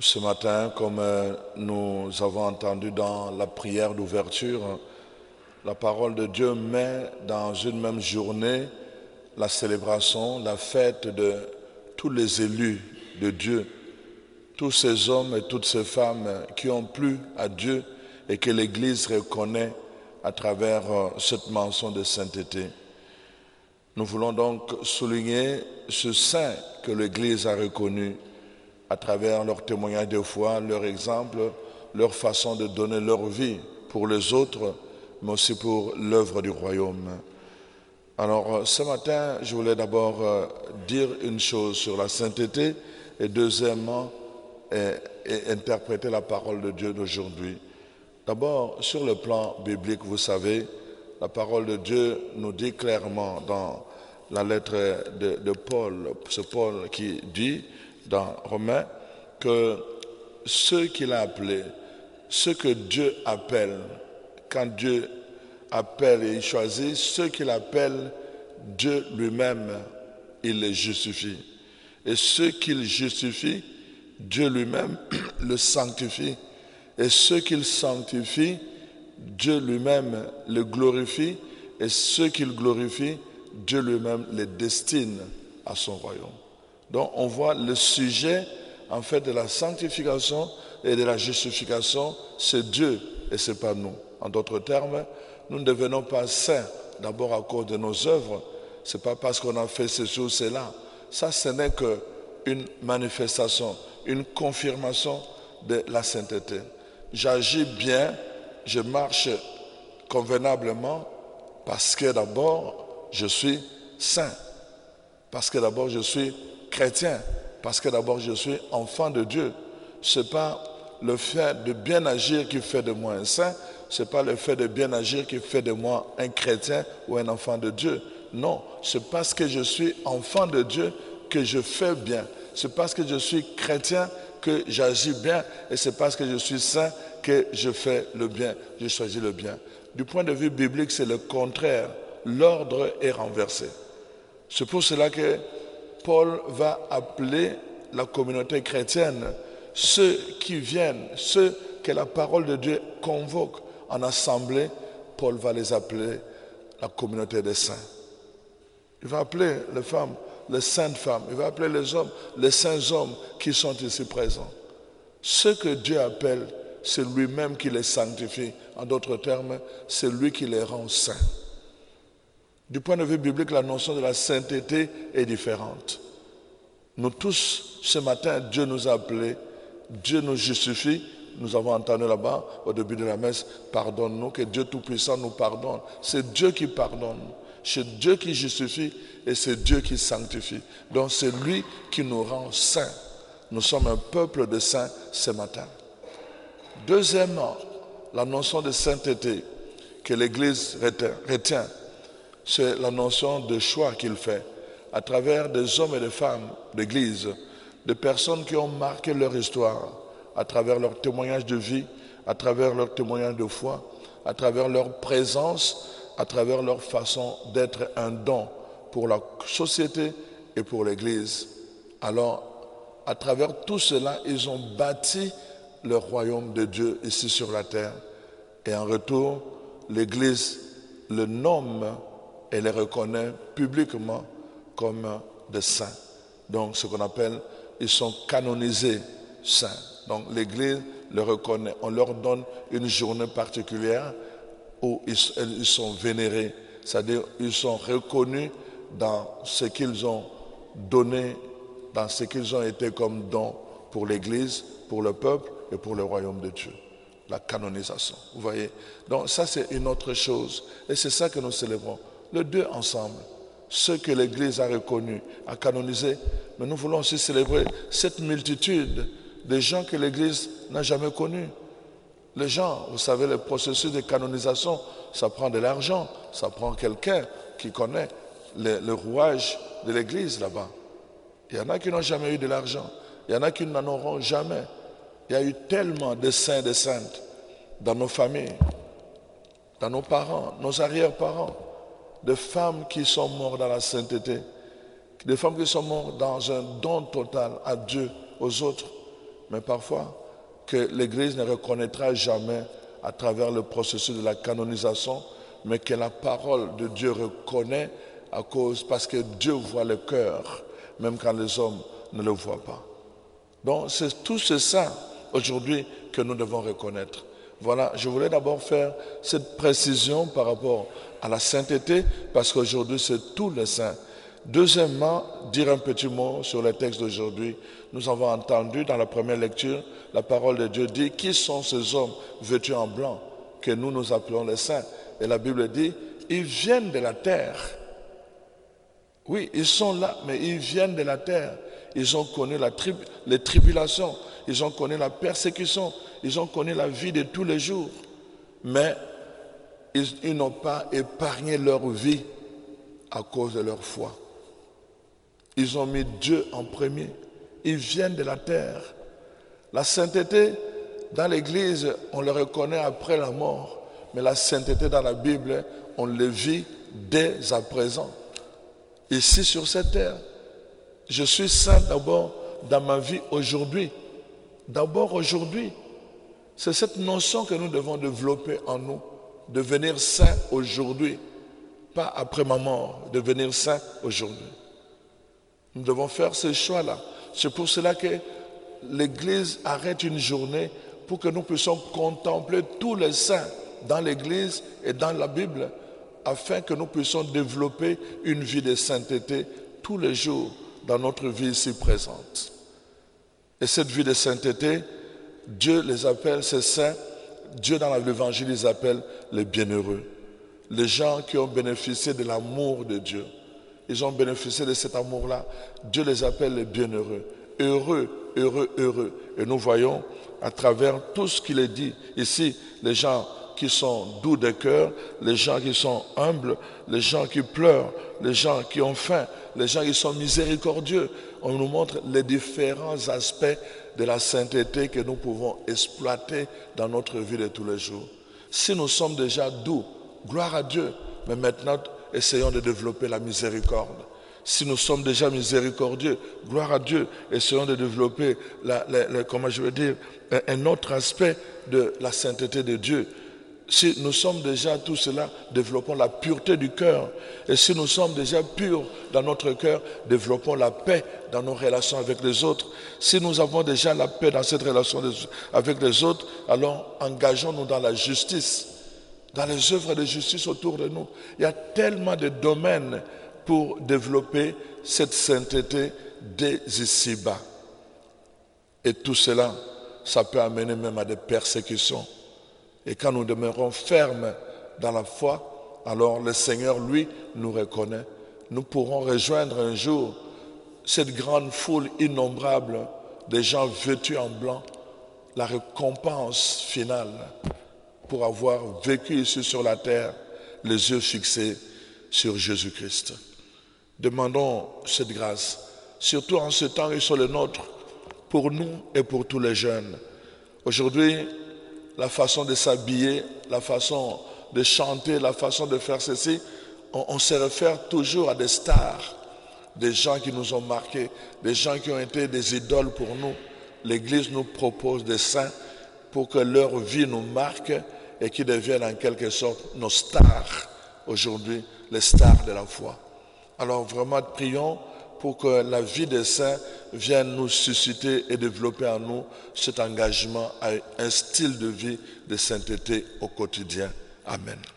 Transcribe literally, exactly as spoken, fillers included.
Ce matin, comme nous avons entendu dans la prière d'ouverture, la parole de Dieu met dans une même journée la célébration, la fête de tous les élus de Dieu, tous ces hommes et toutes ces femmes qui ont plu à Dieu et que l'Église reconnaît à travers cette mention de sainteté. Nous voulons donc souligner ce saint que l'Église a reconnu à travers leur témoignage de foi, leur exemple, leur façon de donner leur vie pour les autres, mais aussi pour l'œuvre du royaume. Alors ce matin, je voulais d'abord dire une chose sur la sainteté et deuxièmement, et, et interpréter la parole de Dieu d'aujourd'hui. D'abord, sur le plan biblique, vous savez, la parole de Dieu nous dit clairement dans la lettre de, de Paul, ce Paul qui dit dans Romains que ceux qu'il a appelés, ceux que Dieu appelle, quand Dieu appelle et il choisit, ceux qu'il appelle, Dieu lui-même, il les justifie. Et ceux qu'il justifie, Dieu lui-même le sanctifie. Et ceux qu'il sanctifie, Dieu lui-même le glorifie. Et ceux qu'il glorifie, Dieu lui-même les destine à son royaume. Donc on voit le sujet en fait de la sanctification et de la justification, c'est Dieu et c'est pas nous. En d'autres termes, nous ne devenons pas saints d'abord à cause de nos œuvres, c'est pas parce qu'on a fait ceci ou cela. Ça, ce n'est qu'une manifestation, une confirmation de la sainteté. J'agis bien, je marche convenablement parce que d'abord je suis saint, parce que d'abord je suis chrétien, parce que d'abord je suis enfant de Dieu. Ce n'est pas le fait de bien agir qui fait de moi un saint, ce n'est pas le fait de bien agir qui fait de moi un chrétien ou un enfant de Dieu. Non, c'est parce que je suis enfant de Dieu que je fais bien. C'est parce que je suis chrétien que j'agis bien et c'est parce que je suis saint que je fais le bien, je choisis le bien. Du point de vue biblique, c'est le contraire. L'ordre est renversé. C'est pour cela que Paul va appeler la communauté chrétienne, ceux qui viennent, ceux que la parole de Dieu convoque en assemblée, Paul va les appeler la communauté des saints. Il va appeler les femmes, les saintes femmes, il va appeler les hommes, les saints hommes qui sont ici présents. Ceux que Dieu appelle, c'est lui-même qui les sanctifie. En d'autres termes, c'est lui qui les rend saints. Du point de vue biblique, la notion de la sainteté est différente. Nous tous, ce matin, Dieu nous a appelés, Dieu nous justifie. Nous avons entendu là-bas, au début de la messe, pardonne-nous, que Dieu Tout-Puissant nous pardonne. C'est Dieu qui pardonne, c'est Dieu qui justifie et c'est Dieu qui sanctifie. Donc c'est lui qui nous rend saints. Nous sommes un peuple de saints ce matin. Deuxièmement, la notion de sainteté que l'Église retient, c'est la notion de choix qu'il fait à travers des hommes et des femmes d'Église, des personnes qui ont marqué leur histoire, à travers leur témoignage de vie, à travers leur témoignage de foi, à travers leur présence, à travers leur façon d'être un don pour la société et pour l'Église. Alors, à travers tout cela, ils ont bâti le royaume de Dieu ici sur la terre. Et en retour, l'Église le nomme et les reconnaît publiquement comme des saints. Donc, ce qu'on appelle, ils sont canonisés saints. Donc, l'Église les reconnaît. On leur donne une journée particulière où ils, ils sont vénérés. C'est-à-dire, ils sont reconnus dans ce qu'ils ont donné, dans ce qu'ils ont été comme don pour l'Église, pour le peuple et pour le royaume de Dieu. La canonisation, vous voyez. Donc, ça, c'est une autre chose. Et c'est ça que nous célébrons. Les deux ensemble. Ceux que l'Église a reconnus, a canonisés, mais nous voulons aussi célébrer cette multitude de gens que l'Église n'a jamais connus. Les gens, vous savez, le processus de canonisation, ça prend de l'argent, ça prend quelqu'un qui connaît le, le rouage de l'Église là-bas. Il y en a qui n'ont jamais eu de l'argent, il y en a qui n'en auront jamais. Il y a eu tellement de saints et de saintes dans nos familles, dans nos parents, nos arrière-parents, de femmes qui sont mortes dans la sainteté, des femmes qui sont mortes dans un don total à Dieu, aux autres. mais parfois que l'Église ne reconnaîtra jamais à travers le processus de la canonisation, mais que la parole de Dieu reconnaît à cause, parce que Dieu voit le cœur, même quand les hommes ne le voient pas. Donc c'est tout ça aujourd'hui que nous devons reconnaître. Voilà, je voulais d'abord faire cette précision par rapport à la sainteté, parce qu'aujourd'hui c'est tout le saint. Deuxièmement, dire un petit mot sur le texte d'aujourd'hui. Nous avons entendu dans la première lecture, la parole de Dieu dit, qui sont ces hommes vêtus en blanc que nous nous appelons les saints? Et la Bible dit, ils viennent de la terre. Oui, ils sont là, mais ils viennent de la terre. Ils ont connu la tri- les tribulations, ils ont connu la persécution, ils ont connu la vie de tous les jours. Mais ils, ils n'ont pas épargné leur vie à cause de leur foi. Ils ont mis Dieu en premier. Ils viennent de la terre. La sainteté, dans l'Église, on le reconnaît après la mort. Mais la sainteté dans la Bible, on le vit dès à présent. Ici sur cette terre, je suis saint d'abord dans ma vie aujourd'hui. D'abord aujourd'hui. C'est cette notion que nous devons développer en nous. Devenir saint aujourd'hui. Pas après ma mort, devenir saint aujourd'hui. Nous devons faire ce choix-là. C'est pour cela que l'Église arrête une journée pour que nous puissions contempler tous les saints dans l'Église et dans la Bible, afin que nous puissions développer une vie de sainteté tous les jours dans notre vie ici présente. Et cette vie de sainteté, Dieu les appelle, ces saints, Dieu dans l'Évangile les appelle les bienheureux. Les gens qui ont bénéficié de l'amour de Dieu. Ils ont bénéficié de cet amour-là. Dieu les appelle les bienheureux. Heureux, heureux, heureux. Et nous voyons à travers tout ce qu'il est dit ici, les gens qui sont doux de cœur, les gens qui sont humbles, les gens qui pleurent, les gens qui ont faim, les gens qui sont miséricordieux. On nous montre les différents aspects de la sainteté que nous pouvons exploiter dans notre vie de tous les jours. Si nous sommes déjà doux, gloire à Dieu, mais maintenant essayons de développer la miséricorde. Si nous sommes déjà miséricordieux, gloire à Dieu, essayons de développer la, la, la, comment je veux dire, un autre aspect de la sainteté de Dieu. Si nous sommes déjà tout cela, développons la pureté du cœur. Et si nous sommes déjà purs dans notre cœur, développons la paix dans nos relations avec les autres. Si nous avons déjà la paix dans cette relation avec les autres, alors engageons-nous dans la justice, dans les œuvres de justice autour de nous. Il y a tellement de domaines pour développer cette sainteté dès ici-bas. Et tout cela, ça peut amener même à des persécutions. Et quand nous demeurons fermes dans la foi, alors le Seigneur, lui, nous reconnaît. Nous pourrons rejoindre un jour cette grande foule innombrable de gens vêtus en blanc, la récompense finale pour avoir vécu ici sur la terre, les yeux fixés sur Jésus-Christ. Demandons cette grâce, surtout en ce temps qui sont les nôtres, pour nous et pour tous les jeunes. Aujourd'hui, la façon de s'habiller, la façon de chanter, la façon de faire ceci, on, on se réfère toujours à des stars, des gens qui nous ont marqués, des gens qui ont été des idoles pour nous. L'Église nous propose des saints pour que leur vie nous marque et qu'ils deviennent en quelque sorte nos stars aujourd'hui, les stars de la foi. Alors vraiment, prions pour que la vie des saints vienne nous susciter et développer en nous cet engagement à un style de vie de sainteté au quotidien. Amen.